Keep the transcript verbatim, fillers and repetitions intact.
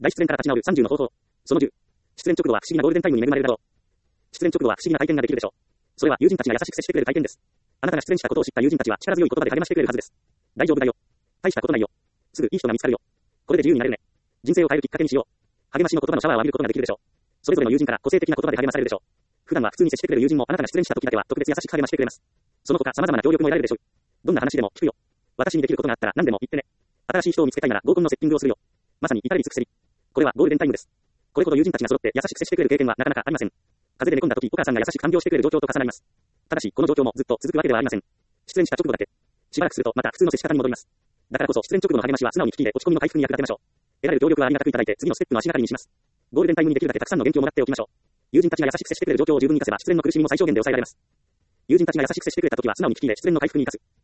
大失恋から立ち直るさんじゅうの方法。そのじゅう。失恋直後は不思議なゴールデンタイムに恵まれるだろう。失恋直後は不思議な体験ができるでしょう。それは友人たちが優しく接してくれる体験です。あなたが失恋したことを知った友人たちは力強い言葉で励ましてくれるはずです。大丈夫だよ。大したことないよ。すぐいい人が見つかるよ。これで自由になれるね。人生を変えるきっかけにしよう。励ましの言葉のシャワーを浴びることができるでしょう。それぞれの友人から個性的な言葉で励まされるでしょう。普段は普通に接してくれる友人もあなたが失恋した時だけは特別優しく励ましてくれます。その他様々な協力も得られるでしょう。どんな話でも聞くよ。私にできることがあったら何でも言ってね。新しい人を見つけたいなら合コンのセッティングをするよ。まさに至れり尽くせり。これはゴールデンタイムです。これほど友人たちが揃って優しく接してくれる経験はなかなかありません。風邪で寝込んだ時お母さんが優しく看病してくれる状況と重なります。ただしこの状況もずっと続くわけではありません。失恋した直後だけ。しばらくするとまた普通の接し方に戻ります。だからこそ失恋直後の励ましは素直に聞き入れ落ち込みの回復に役立てましょう。得られる協力はありがたくいただいて次のステップの足がかりにします。ゴールデンタイムにできるだけたくさんの元気をもらっておきましょう。友人たちが優しく接してくれる状況を十分に活かせば失恋の苦しみも最小限で抑えられます。友人たちが優しく接してくれた時は素直に聞き入れ失恋の回復に生かす。